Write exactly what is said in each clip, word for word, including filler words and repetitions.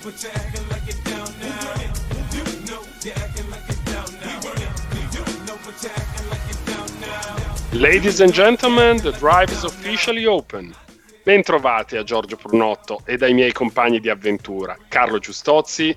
Ladies and gentlemen, the drive is officially open. Bentrovati a Giorgio Prunotto e dai miei compagni di avventura, Carlo Giustozzi.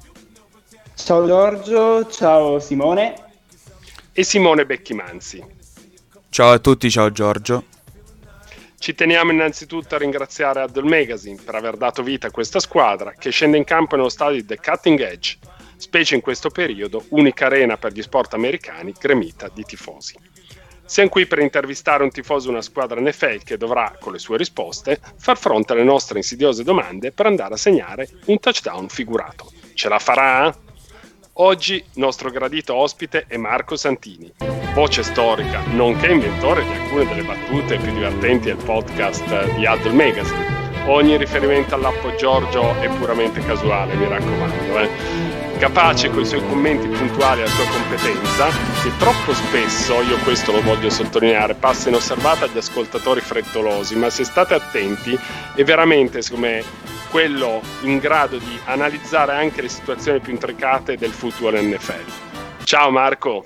Ciao Giorgio, ciao Simone. E Simone Becchimanzi. Ciao a tutti, ciao Giorgio. Ci teniamo innanzitutto a ringraziare Huddle Magazine per aver dato vita a questa squadra che scende in campo nello stadio The Cutting Edge, specie in questo periodo, unica arena per gli sport americani gremita di tifosi. Siamo qui per intervistare un tifoso di una squadra N F L che dovrà, con le sue risposte, far fronte alle nostre insidiose domande per andare a segnare un touchdown figurato. Ce la farà? Oggi nostro gradito ospite è Marco Santini, voce storica, nonché inventore di alcune delle battute più divertenti del podcast di Huddle Magazine. Ogni riferimento all'appo Giorgio è puramente casuale, mi raccomando. Eh. Capace coi suoi commenti puntuali alla sua competenza, che troppo spesso, io questo lo voglio sottolineare, passa inosservata agli ascoltatori frettolosi, ma se state attenti è veramente, secondo me, quello in grado di analizzare anche le situazioni più intricate del football N F L. Ciao Marco.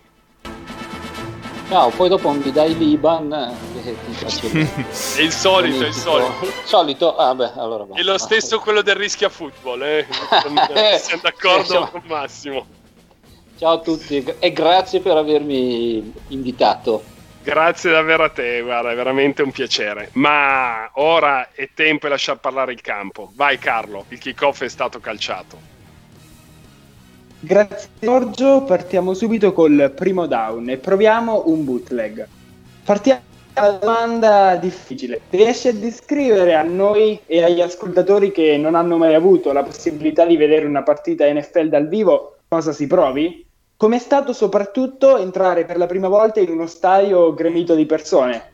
Ciao, poi dopo mi dai l'I B A N che ti faccio è il solito, è il solito. Il solito? Ah beh, allora va. È lo stesso quello del rischia football, eh? Siamo d'accordo con Massimo. Ciao a tutti e grazie per avermi invitato. Grazie davvero a te, guarda, è veramente un piacere. Ma ora è tempo di lasciar parlare il campo. Vai Carlo, il kick-off è stato calciato. Grazie Giorgio, partiamo subito col primo down e proviamo un bootleg. Partiamo da una domanda difficile. Riesci a descrivere a noi e agli ascoltatori che non hanno mai avuto la possibilità di vedere una partita N F L dal vivo cosa si provi? Com'è stato soprattutto entrare per la prima volta in uno stadio gremito di persone?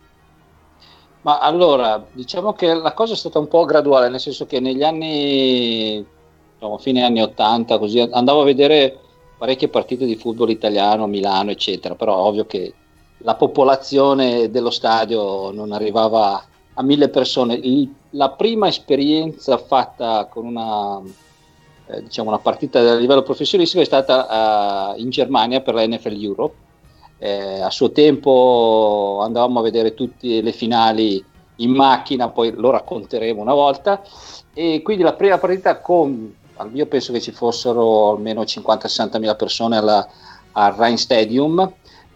Ma allora, diciamo che la cosa è stata un po' graduale, nel senso che negli anni, diciamo, fine anni ottanta, così andavo a vedere parecchie partite di football italiano, Milano, eccetera, però ovvio che la popolazione dello stadio non arrivava a mille persone. Il, la prima esperienza fatta con una, eh, diciamo una partita a livello professionistico è stata uh, in Germania per la N F L Europe. Eh, a suo tempo andavamo a vedere tutte le finali in macchina, poi lo racconteremo una volta, e quindi la prima partita con, io penso che ci fossero almeno cinquanta sessanta mila persone alla, al Rhein Stadium,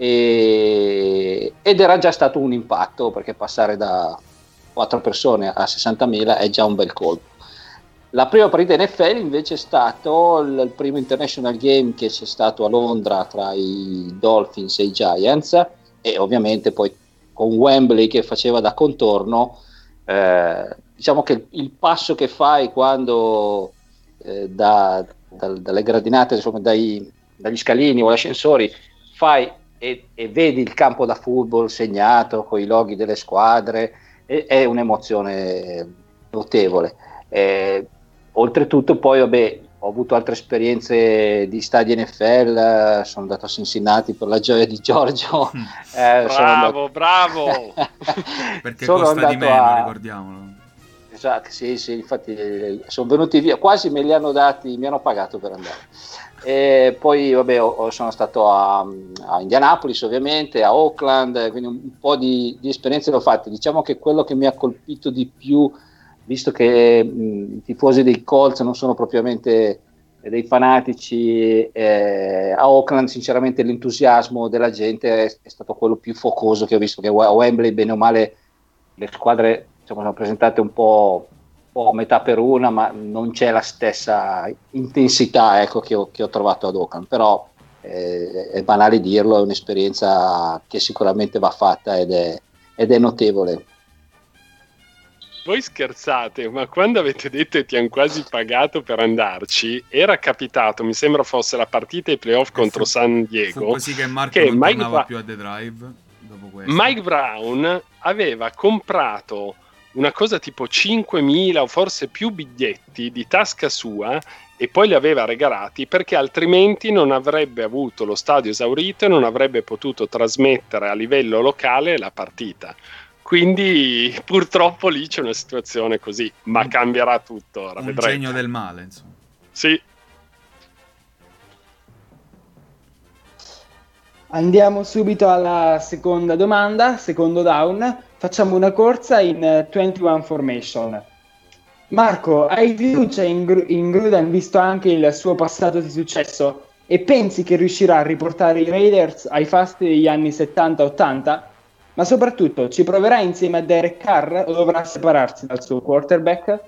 e, ed era già stato un impatto, perché passare da quattro persone a sessantamila è già un bel colpo. La prima partita N F L invece è stato il, il primo international game che c'è stato a Londra tra i Dolphins e i Giants, e ovviamente poi con Wembley che faceva da contorno. Eh, diciamo che il, il passo che fai quando eh, da, da, dalle gradinate, insomma, dai, dagli scalini o agli ascensori fai e, e vedi il campo da football segnato con i loghi delle squadre, e, è un'emozione notevole. Eh, oltretutto poi vabbè, ho avuto altre esperienze di stadi N F L, sono andato a Cincinnati per la gioia di Giorgio. Mm. Eh, bravo, andato... bravo! Perché sono costa di meno, a... ricordiamolo. Esatto, sì, sì, infatti sono venuti via, quasi me li hanno dati, mi hanno pagato per andare. E poi vabbè, ho, sono stato a, a Indianapolis ovviamente, a Oakland, quindi un po' di, di esperienze l'ho fatte. Diciamo che quello che mi ha colpito di più, visto che mh, i tifosi dei Colts non sono propriamente dei fanatici, eh, a Oakland sinceramente l'entusiasmo della gente è, è stato quello più focoso che ho visto, che a Wembley bene o male le squadre, diciamo, sono presentate un po', un po' metà per una, ma non c'è la stessa intensità, ecco, che ho, che ho trovato ad Oakland, però eh, è banale dirlo, è un'esperienza che sicuramente va fatta ed è, ed è notevole. Voi scherzate, ma quando avete detto che ti hanno quasi pagato per andarci, era capitato, mi sembra fosse la partita ai playoff contro San Diego, fu così che Marco che non Mike tornava Bra- più a The Drive dopo questo. Mike Brown aveva comprato una cosa tipo cinquemila o forse più biglietti di tasca sua e poi li aveva regalati, perché altrimenti non avrebbe avuto lo stadio esaurito e non avrebbe potuto trasmettere a livello locale la partita. quindi purtroppo lì c'è una situazione così, ma cambierà tutto ora, Un vedrete. genio del male, insomma. Sì. Andiamo subito alla seconda domanda, secondo down. Facciamo una corsa in eh, ventuno formation. Marco, hai fiducia in, Gru- in Gruden visto anche il suo passato di successo? E pensi che riuscirà a riportare i Raiders ai fasti degli anni settanta ottanta? Ma soprattutto, ci proverà insieme a Derek Carr o dovrà separarsi dal suo quarterback?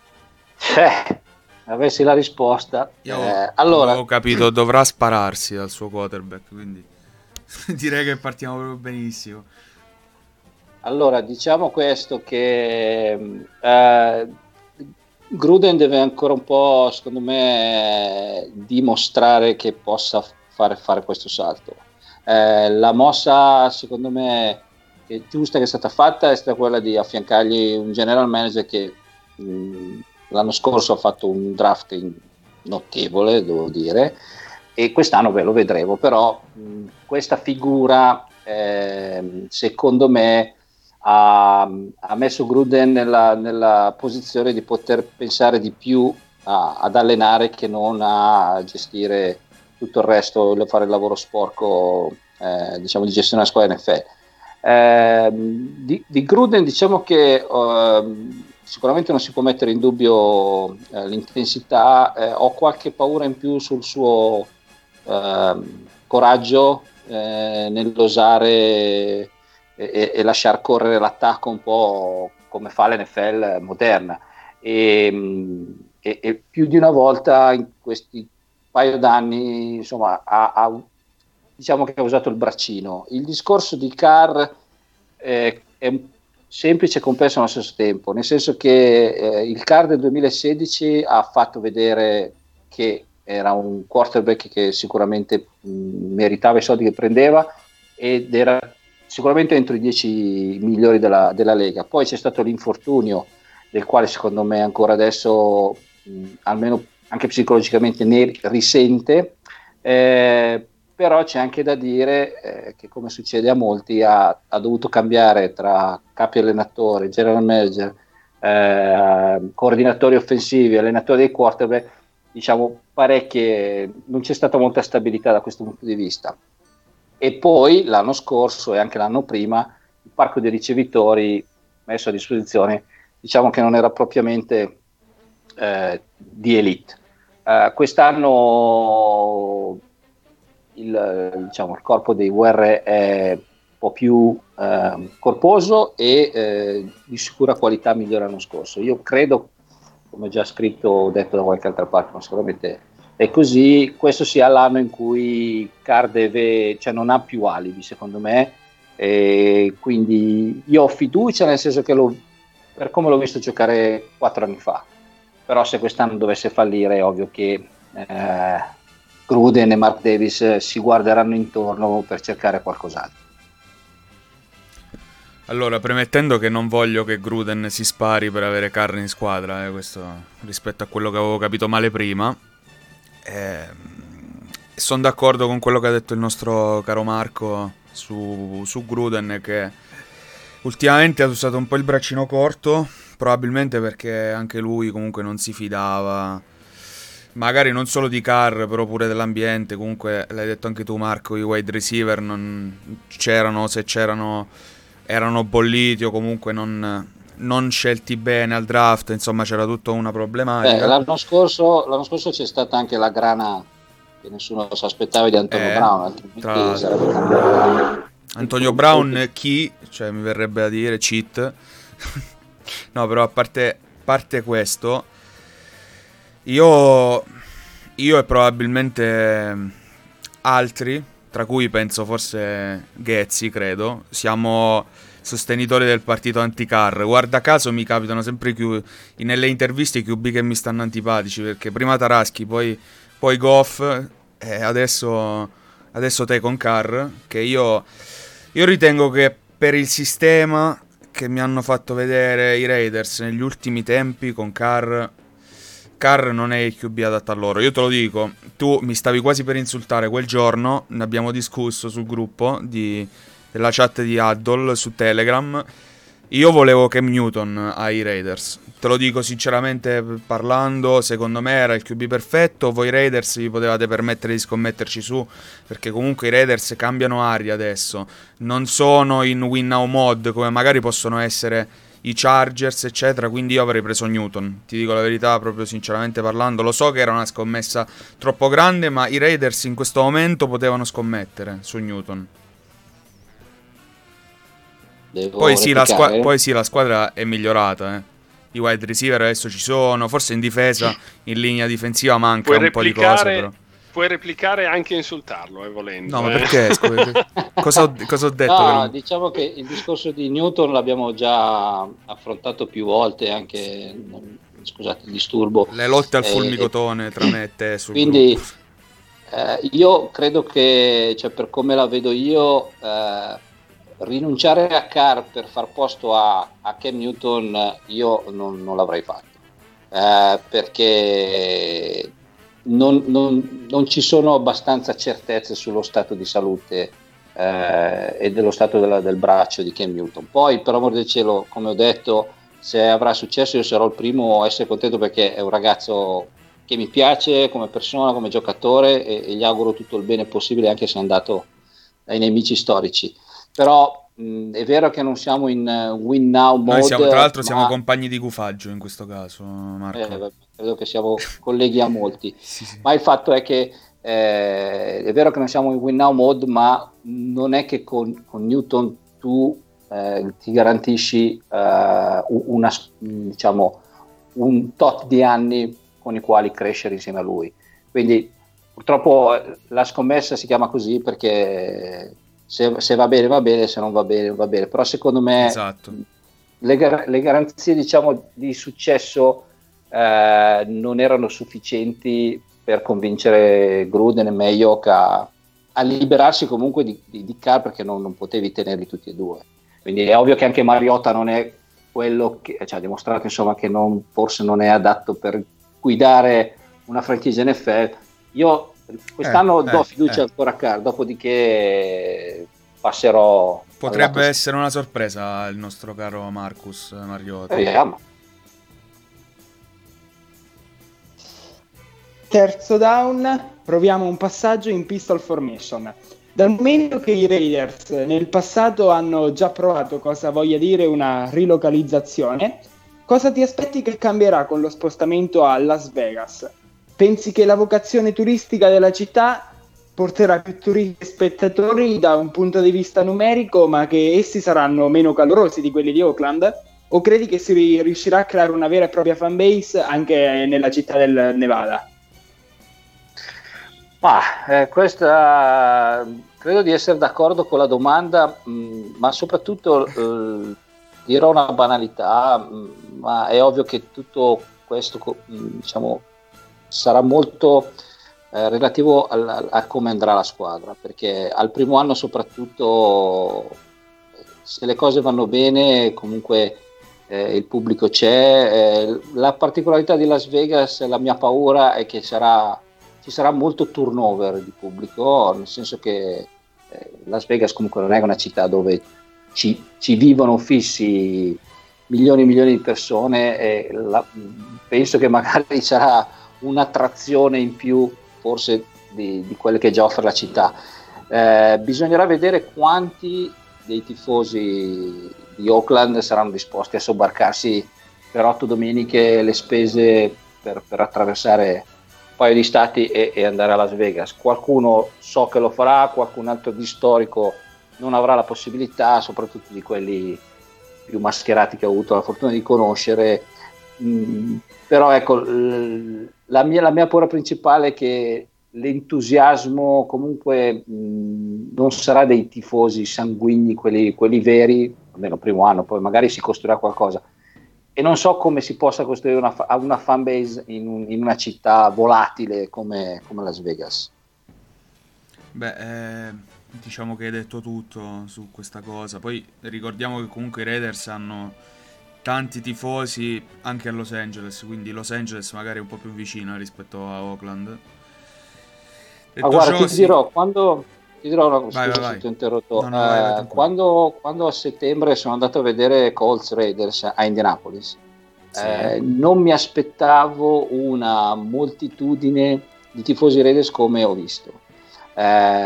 Eh, avessi la risposta. Io Eh, allora, ho capito, dovrà spararsi dal suo quarterback, quindi direi che partiamo proprio benissimo. allora, diciamo questo che eh, Gruden deve ancora un po', secondo me, dimostrare che possa fare, fare questo salto. Eh, la mossa, secondo me, che giusta che è stata fatta è stata quella di affiancargli un general manager che mh, l'anno scorso ha fatto un draft in- notevole, devo dire, e quest'anno beh, lo vedremo, però mh, questa figura, ehm, secondo me, ha, ha messo Gruden nella, nella posizione di poter pensare di più a- ad allenare che non a gestire tutto il resto, a fare il lavoro sporco, eh, diciamo, di gestione della squadra N F L. Eh, di, di Gruden diciamo che eh, sicuramente non si può mettere in dubbio eh, l'intensità, eh, ho qualche paura in più sul suo eh, coraggio eh, nell'osare e, e, e lasciar correre l'attacco un po' come fa l'N F L moderna e, e, e più di una volta in questi paio d'anni insomma ha, ha diciamo che ha usato il braccino. Il discorso di Carr eh, è semplice e complesso allo stesso tempo, nel senso che eh, il Carr del duemilasedici ha fatto vedere che era un quarterback che sicuramente mh, meritava i soldi che prendeva ed era sicuramente entro i dieci migliori della, della Lega. Poi c'è stato l'infortunio del quale secondo me ancora adesso mh, almeno anche psicologicamente ne risente, eh, però c'è anche da dire eh, che come succede a molti ha, ha dovuto cambiare tra capi allenatore, general manager, eh, coordinatori offensivi, allenatori dei quarterback, diciamo parecchie, non c'è stata molta stabilità da questo punto di vista. E poi l'anno scorso e anche l'anno prima il parco dei ricevitori messo a disposizione diciamo che non era propriamente eh, di elite. Uh, quest'anno il, diciamo, il corpo dei W R è un po' più eh, corposo e eh, di sicura qualità migliore l'anno scorso. Io credo, come ho già scritto o detto da qualche altra parte, ma sicuramente è così, questo sia l'anno in cui Carr deve, cioè non ha più alibi secondo me, e quindi io ho fiducia nel senso che lo, per come l'ho visto giocare quattro anni fa, però se quest'anno dovesse fallire è ovvio che eh, Gruden e Mark Davis si guarderanno intorno per cercare qualcos'altro. Allora, premettendo che non voglio che Gruden si spari per avere Carr in squadra, eh, questo rispetto a quello che avevo capito male prima, eh, sono d'accordo con quello che ha detto il nostro caro Marco su, su Gruden, che ultimamente ha usato un po' il braccino corto, probabilmente perché anche lui comunque non si fidava, magari non solo di Carr, però pure dell'ambiente. Comunque l'hai detto anche tu Marco, i wide receiver non c'erano, se c'erano erano bolliti o comunque non, non scelti bene al draft, insomma c'era tutta una problematica. Beh, l'anno scorso l'anno scorso c'è stata anche la grana che nessuno si aspettava di Antonio Eh, Brown, altrimenti tra- sarebbe cambiato. Antonio Brown chi? Cioè mi verrebbe a dire cheat. No, però a parte, parte questo, io io e probabilmente altri, tra cui penso forse Ghezzi, credo, siamo sostenitori del partito anti-Carr. Guarda caso mi capitano sempre Q- nelle interviste i Q B che mi stanno antipatici, perché prima Taraschi, poi, poi Goff e adesso, adesso te con Carr, che io, io ritengo che per il sistema che mi hanno fatto vedere i Raiders negli ultimi tempi con Carr, Carr non è il Q B adatto a loro. Io te lo dico, tu mi stavi quasi per insultare quel giorno, ne abbiamo discusso sul gruppo di, della chat di Addol su Telegram, Io volevo Cam Newton ai Raiders, te lo dico sinceramente parlando, secondo me era il Q B perfetto, voi Raiders vi potevate permettere di scommetterci su, perché comunque i Raiders cambiano aria adesso, non sono in win now mode come magari possono essere i Chargers eccetera, quindi io avrei preso Newton, ti dico la verità proprio sinceramente parlando, lo so che era una scommessa troppo grande, ma i Raiders in questo momento potevano scommettere su Newton. Poi sì, la squa- poi sì, la squadra è migliorata, eh. I wide receiver adesso ci sono, forse in difesa, in linea difensiva manca puoi un po' di cose però. Puoi replicare e anche insultarlo, eh, volendo. No, ma eh. perché? Scusa, cosa, ho, cosa ho detto? No, non... diciamo che il discorso di Newton l'abbiamo già affrontato più volte, anche, scusate il disturbo. Le lotte al eh, fulmicotone tra me e te sul quindi gruppo. Eh, io credo che, cioè, per come la vedo io, eh, rinunciare a Carr per far posto a, a Cam Newton io non, non l'avrei fatto, eh, perché non, non, non ci sono abbastanza certezze sullo stato di salute eh, e dello stato della, del braccio di Cam Newton. Poi, per amor del cielo, come ho detto, se avrà successo io sarò il primo a essere contento, perché è un ragazzo che mi piace come persona, come giocatore, e, e gli auguro tutto il bene possibile, anche se è andato ai nemici storici. Però mh, è vero che non siamo in uh, win now mode. Noi siamo, tra l'altro ma... siamo compagni di gufaggio in questo caso, Marco. Eh, credo che siamo colleghi a molti. sì, sì. Ma il fatto è che eh, è vero che non siamo in win now mode, ma non è che con, con Newton tu eh, ti garantisci eh, una, diciamo, un tot di anni con i quali crescere insieme a lui. Quindi purtroppo la scommessa si chiama così perché se, se va bene va bene, se non va bene va bene. Però secondo me esatto. le, gar- le garanzie, diciamo, di successo eh, non erano sufficienti per convincere Gruden e Mayock a, a liberarsi comunque di, di, di Carr, perché non, non potevi tenerli tutti e due. Quindi è ovvio che anche Mariota non è quello che, cioè, ha dimostrato insomma che non, forse non è adatto per guidare una franchigia N F L. Io quest'anno eh, do eh, fiducia eh. ancora a Carr, dopodiché passerò. Potrebbe essere una sorpresa il nostro caro Marcus Mariota. Speriamo. Terzo down, proviamo un passaggio in pistol formation. Dal momento che i Raiders nel passato hanno già provato cosa voglia dire una rilocalizzazione, cosa ti aspetti che cambierà con lo spostamento a Las Vegas? Pensi che la vocazione turistica della città porterà più turisti e spettatori da un punto di vista numerico, ma che essi saranno meno calorosi di quelli di Oakland? O credi che si riuscirà a creare una vera e propria fanbase anche nella città del Nevada? Ma eh, questa credo di essere d'accordo con la domanda, mh, ma soprattutto eh, dirò una banalità, mh, ma è ovvio che tutto questo mh, diciamo sarà molto eh, relativo al, a, a come andrà la squadra, perché al primo anno soprattutto, se le cose vanno bene, comunque eh, il pubblico c'è. Eh, la particolarità di Las Vegas, la mia paura è che sarà ci sarà molto turnover di pubblico, nel senso che eh, Las Vegas comunque non è una città dove ci, ci vivono fissi milioni e milioni di persone, e la, penso che magari sarà un'attrazione in più forse di, di quelle che già offre la città. Eh, bisognerà vedere quanti dei tifosi di Oakland saranno disposti a sobbarcarsi per otto domeniche le spese per, per attraversare paio di stati e, e andare a Las Vegas. Qualcuno so che lo farà, qualcun altro di storico non avrà la possibilità, soprattutto di quelli più mascherati che ho avuto la fortuna di conoscere. Mm, però ecco, l- la mia, la mia paura principale è che l'entusiasmo comunque mh, non sarà dei tifosi sanguigni, quelli, quelli veri, almeno primo anno, poi magari si costruirà qualcosa. E non so come si possa costruire una, fa- una fanbase in, un, in una città volatile come, come Las Vegas. Beh, eh, diciamo che hai detto tutto su questa cosa. Poi ricordiamo che comunque i Raiders hanno tanti tifosi anche a Los Angeles, quindi Los Angeles magari è un po' più vicina rispetto a Oakland. Ma guarda, ti sì. dirò, quando, ti dirò una cosa, vai, scusa vai, se vai. ti ho interrotto. No, no, vai, vai, Eh, tranquillo. quando, quando a settembre sono andato a vedere Colts Raiders a Indianapolis, Sì. eh, non mi aspettavo una moltitudine di tifosi Raiders come ho visto. Eh,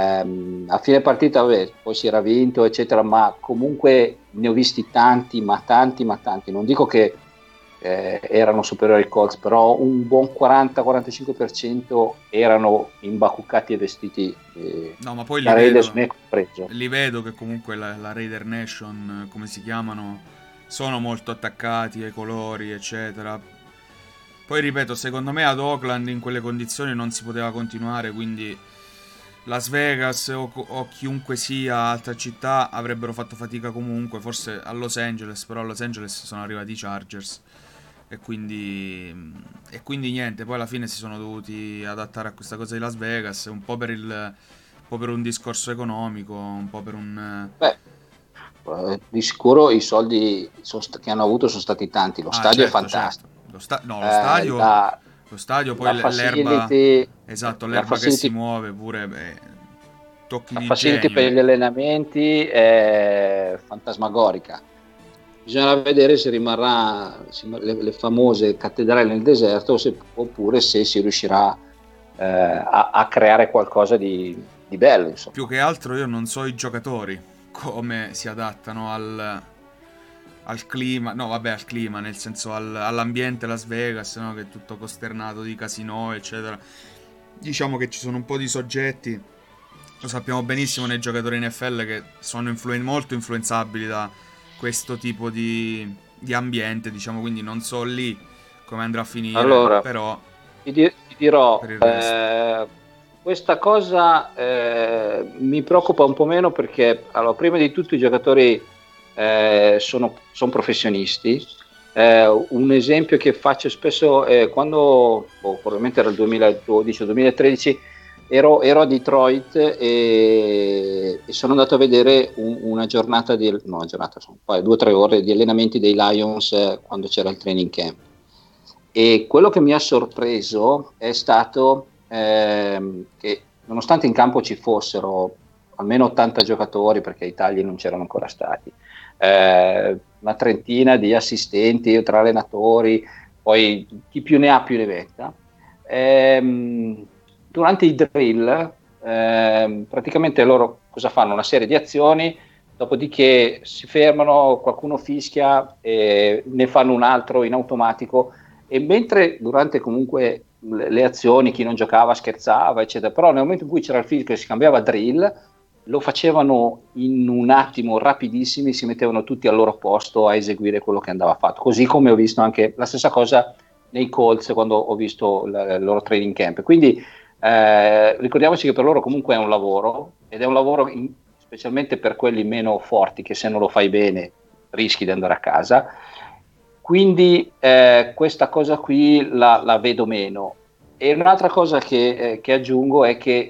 a fine partita, vabbè, poi si era vinto, eccetera, ma comunque ne ho visti tanti, ma tanti, ma tanti. Non dico che eh, erano superiori ai Colts, però un buon quaranta quarantacinque per cento erano imbacuccati e vestiti eh, No, ma poi li da Raiders, vedo, me compreso. li vedo che comunque la, la Raider Nation, come si chiamano, sono molto attaccati ai colori, eccetera. Poi ripeto, secondo me ad Oakland in quelle condizioni non si poteva continuare, quindi Las Vegas o, o chiunque sia altra città avrebbero fatto fatica comunque, forse a Los Angeles, però a Los Angeles sono arrivati i Chargers e quindi, e quindi niente, poi alla fine si sono dovuti adattare a questa cosa di Las Vegas, un po' per, il, un po' per un discorso economico, un po' per un... Beh, eh, di sicuro i soldi sono st- che hanno avuto sono stati tanti, lo Ah, stadio certo, è fantastico. certo. Lo sta- no, lo Eh, stadio, la, lo stadio, poi la l- l'erba, facility, esatto, la l'erba che si facility muove pure, beh, tocchi La di facility per genio. gli allenamenti è fantasmagorica. Bisogna vedere se rimarrà le, le famose cattedrali nel deserto se, oppure se si riuscirà eh, a, a creare qualcosa di, di bello. Insomma. Più che altro io non so i giocatori come si adattano al, al clima, no vabbè al clima, nel senso al, all'ambiente Las Vegas, no? Che è tutto costernato di casino, eccetera. Diciamo che ci sono un po' di soggetti, lo sappiamo benissimo nei giocatori N F L, che sono influen- molto influenzabili da questo tipo di, di ambiente, diciamo, quindi non so lì come andrà a finire, Allora, però ti, di- ti dirò, per il resto. eh, questa cosa eh, mi preoccupa un po' meno perché, allora, prima di tutto i giocatori eh, sono, sono professionisti. Eh, un esempio che faccio spesso è quando, boh, probabilmente era il duemiladodici o duemilatredici, ero, ero a Detroit e, e sono andato a vedere un, una giornata di, no, una giornata, sono poi due o tre ore di allenamenti dei Lions eh, quando c'era il training camp. E quello che mi ha sorpreso è stato ehm, che nonostante in campo ci fossero almeno ottanta giocatori, perché i tagli non c'erano ancora stati, eh, una trentina di assistenti tra allenatori, poi chi più ne ha più ne metta, ehm, durante i drill ehm, praticamente loro cosa fanno? Una serie di azioni, dopodiché si fermano, qualcuno fischia e ne fanno un altro in automatico. E mentre durante comunque le, le azioni chi non giocava scherzava eccetera, però nel momento in cui c'era il fischio e si cambiava drill lo facevano in un attimo, rapidissimi, si mettevano tutti al loro posto a eseguire quello che andava fatto, così come ho visto anche la stessa cosa nei Colts quando ho visto la, il loro training camp. Quindi eh, ricordiamoci che per loro comunque è un lavoro ed è un lavoro in, specialmente per quelli meno forti, che se non lo fai bene rischi di andare a casa. Quindi eh, questa cosa qui la, la vedo meno. E un'altra cosa che, eh, che aggiungo è che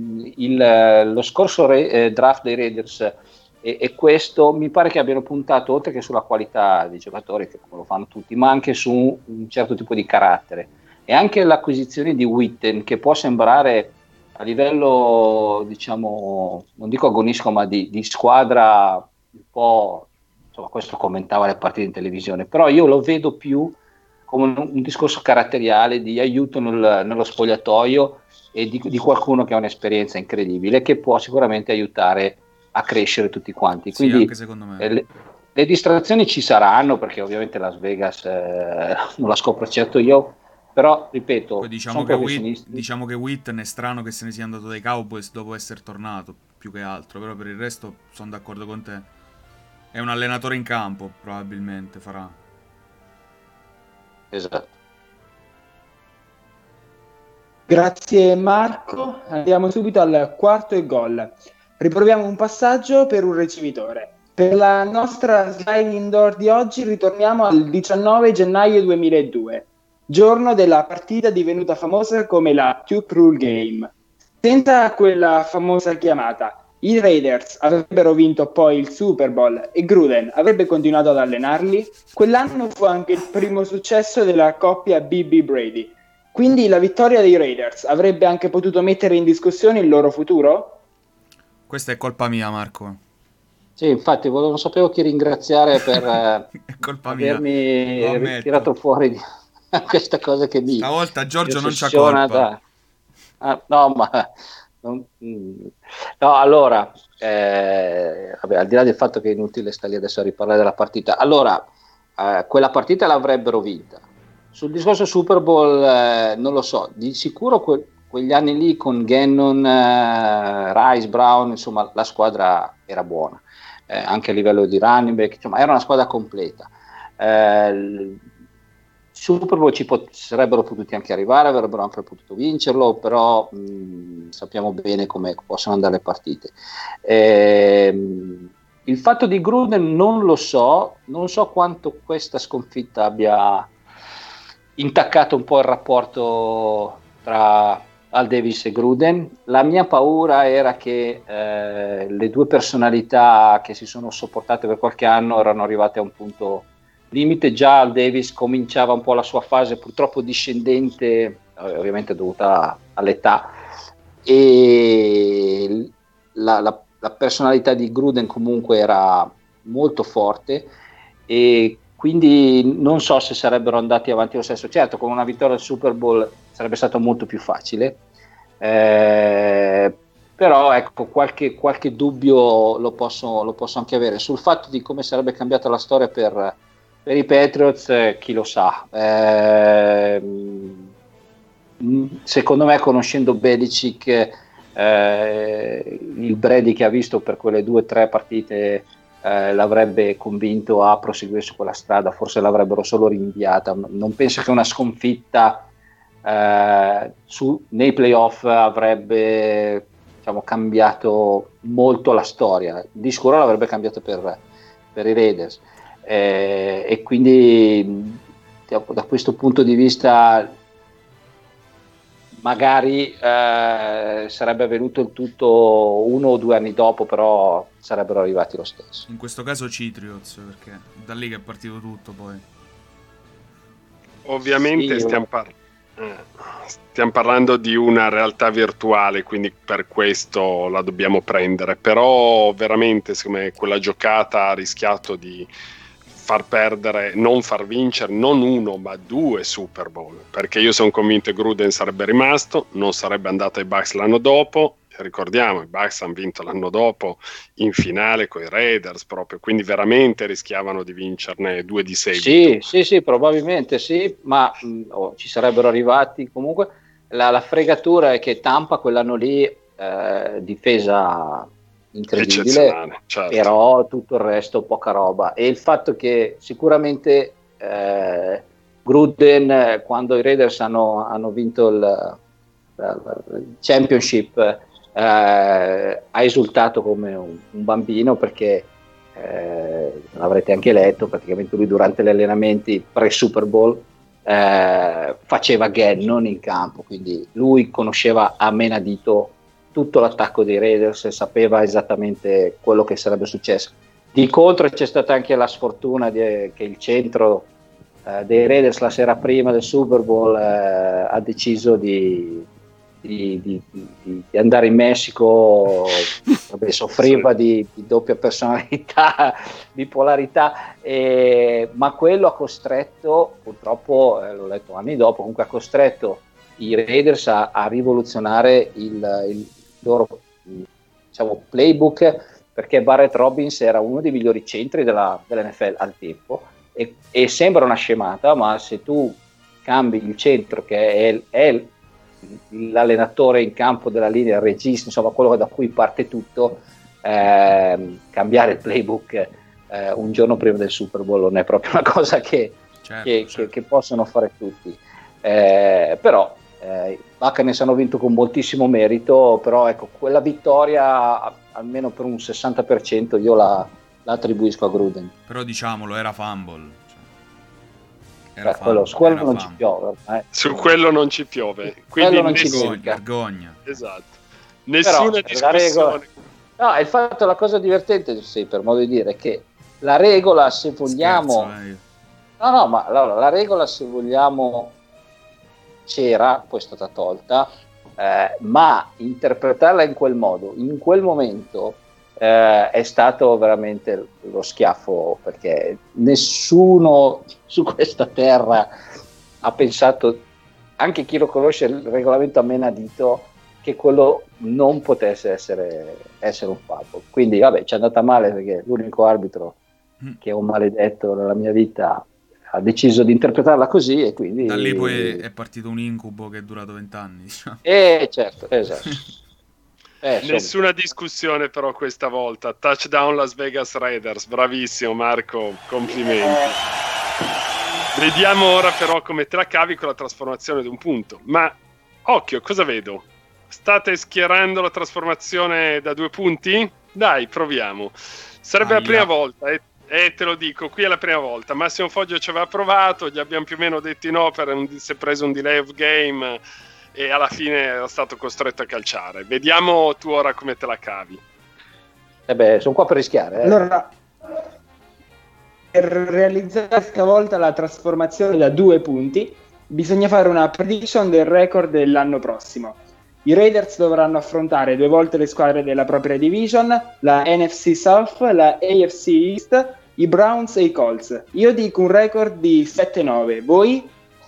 il, lo scorso re, eh, draft dei Raiders e, e questo mi pare che abbiano puntato oltre che sulla qualità dei giocatori, che come lo fanno tutti, ma anche su un, un certo tipo di carattere. E anche l'acquisizione di Witten, che può sembrare a livello, diciamo, non dico agonistico, ma di, di squadra un po'... questo commentava le partite in televisione, però io lo vedo più come un, un discorso caratteriale di aiuto nel, nello spogliatoio e di, di qualcuno che ha un'esperienza incredibile che può sicuramente aiutare a crescere tutti quanti. Quindi sì, anche secondo me. eh, le, le distrazioni ci saranno perché ovviamente Las Vegas eh, non la scopro certo io, però ripeto, Poi diciamo sono che, professionisti. Witt, diciamo che Witten è strano che se ne sia andato dai Cowboys dopo essere tornato, più che altro, però per il resto sono d'accordo con te. È un allenatore in campo, probabilmente farà. Esatto. Grazie Marco, andiamo subito al quarto e gol. Riproviamo un passaggio per un ricevitore. Per la nostra slide indoor di oggi ritorniamo al diciannove gennaio duemiladue, giorno della partita divenuta famosa come la Two Rule Game. Senza quella famosa chiamata, i Raiders avrebbero vinto poi il Super Bowl e Gruden avrebbe continuato ad allenarli. Quell'anno fu anche il primo successo della coppia B B Brady. Quindi la vittoria dei Raiders avrebbe anche potuto mettere in discussione il loro futuro? Questa è colpa mia, Marco. Sì, infatti volevo, non sapevo chi ringraziare per È colpa avermi mia, lo ammetto. tirato fuori di questa cosa che mi Stavolta Giorgio mi non c'ha ossessiona colpa. da- Ah, no, ma non- mm. no, allora, eh, vabbè, al di là del fatto che è inutile stare lì adesso a riparlare della partita, allora, eh, quella partita l'avrebbero vinta. Sul discorso Super Bowl, eh, non lo so, di sicuro que- quegli anni lì con Gannon, eh, Rice, Brown, insomma, la squadra era buona, eh, anche a livello di running back, insomma, era una squadra completa. Eh, il Super Bowl ci pot- sarebbero potuti anche arrivare, avrebbero anche potuto vincerlo, però mh, sappiamo bene come possono andare le partite. Ehm, il fatto di Gruden non lo so, non so quanto questa sconfitta abbia intaccato un po' il rapporto tra Al Davis e Gruden. La mia paura era che eh, le due personalità che si sono sopportate per qualche anno erano arrivate a un punto limite. Già Al Davis cominciava un po' la sua fase purtroppo discendente, ovviamente dovuta all'età, e la, la, la personalità di Gruden comunque era molto forte, e quindi non so se sarebbero andati avanti lo stesso. Certo, con una vittoria al Super Bowl sarebbe stato molto più facile, eh, però ecco, qualche, qualche dubbio lo posso, lo posso anche avere sul fatto di come sarebbe cambiata la storia per, per i Patriots. Eh, chi lo sa. Eh, secondo me, conoscendo Belichick, eh, il Brady che ha visto per quelle due o tre partite eh, l'avrebbe convinto a proseguire su quella strada, forse l'avrebbero solo rinviata. Non penso che una sconfitta eh, su, nei playoff avrebbe, diciamo, cambiato molto la storia. Di sicuro l'avrebbe cambiato per, per i Raiders, eh, e quindi da questo punto di vista magari eh, sarebbe avvenuto il tutto uno o due anni dopo, però sarebbero arrivati lo stesso. In questo caso Citriots, perché da lì che è partito tutto poi. Ovviamente Sì, stiamo, par- eh, stiamo parlando di una realtà virtuale, quindi per questo la dobbiamo prendere, però veramente secondo me quella giocata ha rischiato di far perdere, non far vincere non uno ma due Super Bowl, perché io sono convinto che Gruden sarebbe rimasto, non sarebbe andato ai Bucks l'anno dopo. Ricordiamo, i Bucks hanno vinto l'anno dopo in finale con i Raiders proprio, quindi veramente rischiavano di vincerne due di seguito. Sì, sì, sì, probabilmente sì, ma mh, oh, ci sarebbero arrivati comunque. La, la fregatura è che Tampa quell'anno lì eh, difesa incredibile, certo. Però tutto il resto poca roba, e il fatto che sicuramente eh, Gruden, quando i Raiders hanno, hanno vinto il, il championship, eh, ha esultato come un, un bambino, perché eh, l'avrete anche letto, praticamente lui durante gli allenamenti pre-Super Bowl eh, faceva Gannon in campo, quindi lui conosceva a menadito tutto l'attacco dei Raiders e sapeva esattamente quello che sarebbe successo. Di contro c'è stata anche la sfortuna di, che il centro eh, dei Raiders la sera prima del Super Bowl eh, ha deciso di, di, di, di, di andare in Messico. Vabbè, soffriva di, di doppia personalità, bipolarità, eh, ma quello ha costretto, purtroppo eh, l'ho letto anni dopo, comunque ha costretto i Raiders a, a rivoluzionare il, il loro, diciamo, playbook, perché Barrett Robbins era uno dei migliori centri della, dell'N F L al tempo, e, e sembra una scemata, ma se tu cambi il centro, che è, è l'allenatore in campo della linea, il regista, insomma quello da cui parte tutto, ehm, cambiare il playbook eh, un giorno prima del Super Bowl non è proprio una cosa che, certo, che, certo. che, che possono fare tutti, eh, però eh, i Buccaneers hanno vinto con moltissimo merito, però ecco, quella vittoria almeno per un sessanta per cento io la, la attribuisco a Gruden. Però diciamolo, era fumble. Beh, quello, su quello non ci piove, eh. Su quello non ci piove, quindi quello non ci nessun... nevica. Vergogna. Esatto. Nessuna Però, discussione. Regola... No, il fatto, la cosa divertente, sì, per modo di dire, è che la regola, se vogliamo, Scherzo, eh. no, no, ma allora, la regola, se vogliamo, c'era, poi è stata tolta, eh, ma interpretarla in quel modo, in quel momento, eh, è stato veramente lo schiaffo, perché nessuno su questa terra ha pensato, anche chi lo conosce il regolamento a menadito, che quello non potesse essere, essere un fallo. Quindi vabbè, ci è andata male perché l'unico arbitro che è un maledetto nella mia vita ha deciso di interpretarla così, e quindi da lì poi è partito un incubo che è durato vent'anni, diciamo. Eh certo, esatto. Eh, Nessuna discussione però questa volta. Touchdown Las Vegas Raiders, bravissimo Marco, complimenti. Vediamo ora però come te la cavi con la trasformazione di un punto. Ma occhio, cosa vedo? State schierando la trasformazione da due punti? Dai, proviamo. Sarebbe Aia. la prima volta, e eh, eh, te lo dico, qui è la prima volta. Massimo Foggio ci aveva provato, gli abbiamo più o meno detto no, per un, si è preso un delay of game e alla fine era stato costretto a calciare. Vediamo tu ora come te la cavi. Eh beh, sono qua per rischiare. Eh. Allora, per realizzare questa volta la trasformazione da due punti, bisogna fare una prediction del record dell'anno prossimo. I Raiders dovranno affrontare due volte le squadre della propria division, la N F C South, la A F C East, i Browns e i Colts. Io dico un record di sette nove, voi?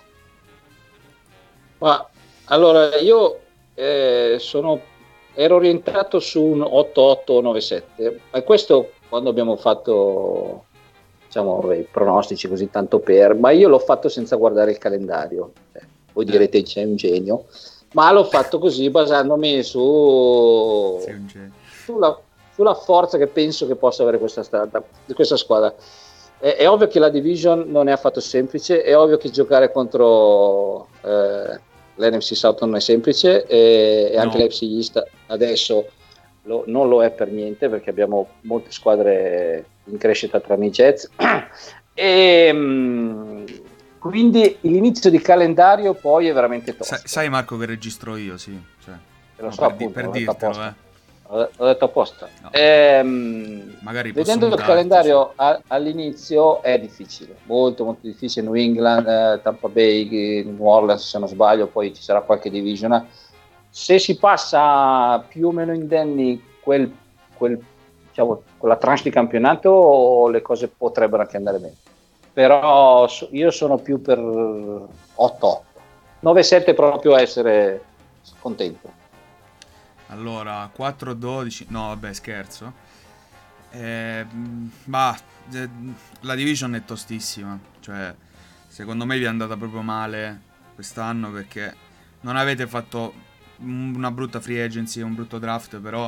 Ma allora io eh, sono ero orientato su un otto otto nove sette, e questo quando abbiamo fatto, diciamo, i pronostici così tanto per, ma io l'ho fatto senza guardare il calendario. Eh, voi direte c'è un genio, ma l'ho fatto così basandomi su sulla, sulla forza che penso che possa avere questa, strada, questa squadra. È, è ovvio che la division non è affatto semplice, è ovvio che giocare contro eh, l'N F C South non è semplice, e, e anche no. l'A F C East adesso lo, non lo è per niente, perché abbiamo molte squadre in crescita tranne i Jets e mh, quindi l'inizio di calendario poi è veramente tosto. Sai, sai Marco che registro io, sì, cioè, lo no, so, per, appunto, per l'ho dirtelo, eh. L'ho, l'ho detto apposta. No. Ehm, Magari vedendo il calendario a, all'inizio è difficile, molto molto difficile. New England, eh, Tampa Bay, New Orleans se non sbaglio, poi ci sarà qualche division. Se si passa più o meno indenni quel, quel, diciamo, quella tranche di campionato, le cose potrebbero anche andare bene. Però io sono più per otto otto nove sette, proprio essere contento. Allora quattro dodici, no vabbè scherzo, eh, bah, eh, la division è tostissima, cioè secondo me vi è andata proprio male quest'anno, perché non avete fatto una brutta free agency, un brutto draft, però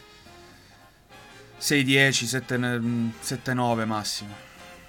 sei dieci, sette nove massimo.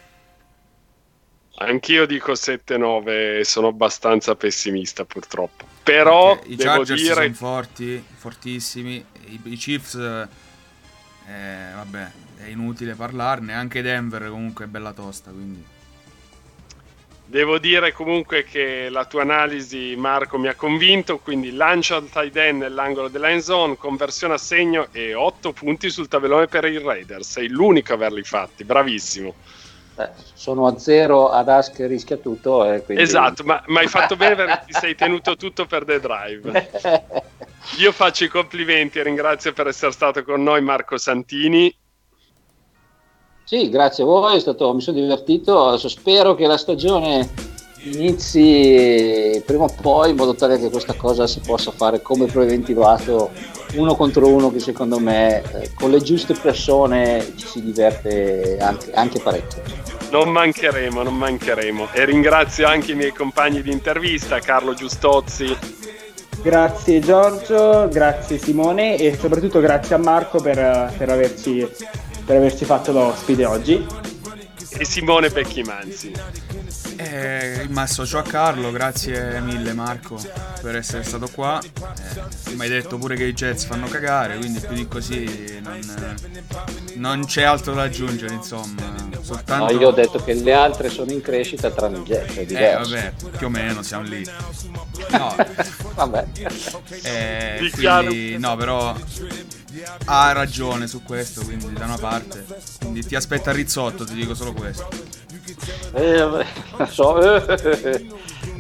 Anch'io dico sette nove, sono abbastanza pessimista purtroppo. Però perché i devo Chargers dire sono forti, fortissimi, i, i Chiefs, eh, vabbè, è inutile parlarne, anche Denver comunque è bella tosta, quindi devo dire comunque che la tua analisi, Marco, mi ha convinto, quindi lancia al tight end nell'angolo della end zone, conversione a segno e otto punti sul tabellone per i Raiders. Sei l'unico a averli fatti, bravissimo. Eh, sono a zero ad Ask che rischia tutto, eh, quindi... Esatto, ma, ma hai fatto bene perché ti sei tenuto tutto per The Drive. Io faccio i complimenti e ringrazio per essere stato con noi Marco Santini. Sì, grazie a voi, è stato, mi sono divertito. Adesso spero che la stagione inizi prima o poi, in modo tale che questa cosa si possa fare come preventivato, uno contro uno, che secondo me eh, con le giuste persone ci si diverte anche, anche parecchio. Non mancheremo, non mancheremo. E ringrazio anche i miei compagni di intervista, Carlo Giustozzi. Grazie Giorgio, grazie Simone e soprattutto grazie a Marco per, per, averci, per averci fatto l'ospite oggi. E Simone Becchimanzi. Eh, mi associo a Carlo, grazie mille Marco per essere stato qua. Eh, mi hai detto pure che i Jets fanno cagare, quindi più di così non, non c'è altro da aggiungere, insomma. Soltanto... No, io ho detto che le altre sono in crescita tranne i Jets, è diverso. Eh vabbè, più o meno siamo lì. No, vabbè. Eh, quindi, no, però ha ragione su questo, quindi da una parte. Quindi ti aspetta Rizzotto, ti dico solo questo. Eh, vabbè, so.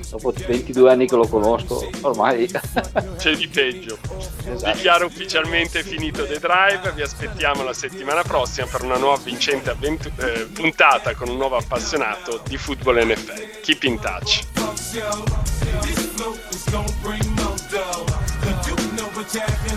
dopo ventidue anni che lo conosco, ormai c'è di peggio. Esatto. Dichiaro ufficialmente finito The Drive, vi aspettiamo la settimana prossima per una nuova vincente avventu- eh, puntata con un nuovo appassionato di football N F L. Keep in touch. This flow is gonna bring more dough. You know what